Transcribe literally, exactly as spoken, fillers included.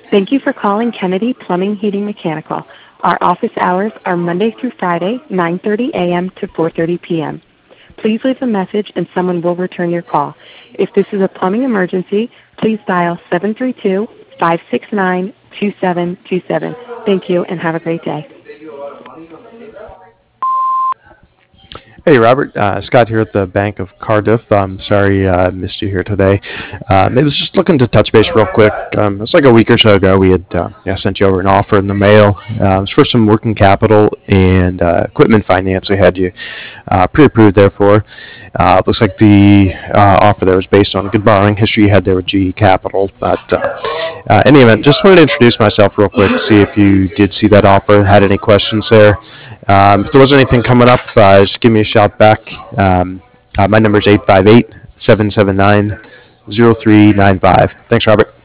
Thank you for calling Kennedy Plumbing, Heating, Mechanical. Our office hours are Monday through Friday, nine thirty a m to four thirty p m Please leave a message and someone will return your call. If this is a plumbing emergency, please dial seven three two, five six nine, two seven two seven. Thank you and have a great day. Hey, Robert. Uh, Scott here at the Bank of Cardiff. I'm sorry uh, I missed you here today. Um, I was just looking to touch base real quick. Um, it's like a week or so ago. We had uh, yeah, sent you over an offer in the mail. Uh, it was for some working capital and uh, equipment finance. We had you uh, pre-approved there for. Uh, looks like the uh, offer there was based on a good borrowing history you had there with G E Capital. But uh, uh, in any event, just wanted to introduce myself real quick, see if you did see that offer, had any questions there. Um, if there wasn't anything coming up, uh, just give me a shout back. Um, uh, my number is eight five eight, seven seven nine, zero three nine five. Thanks, Robert.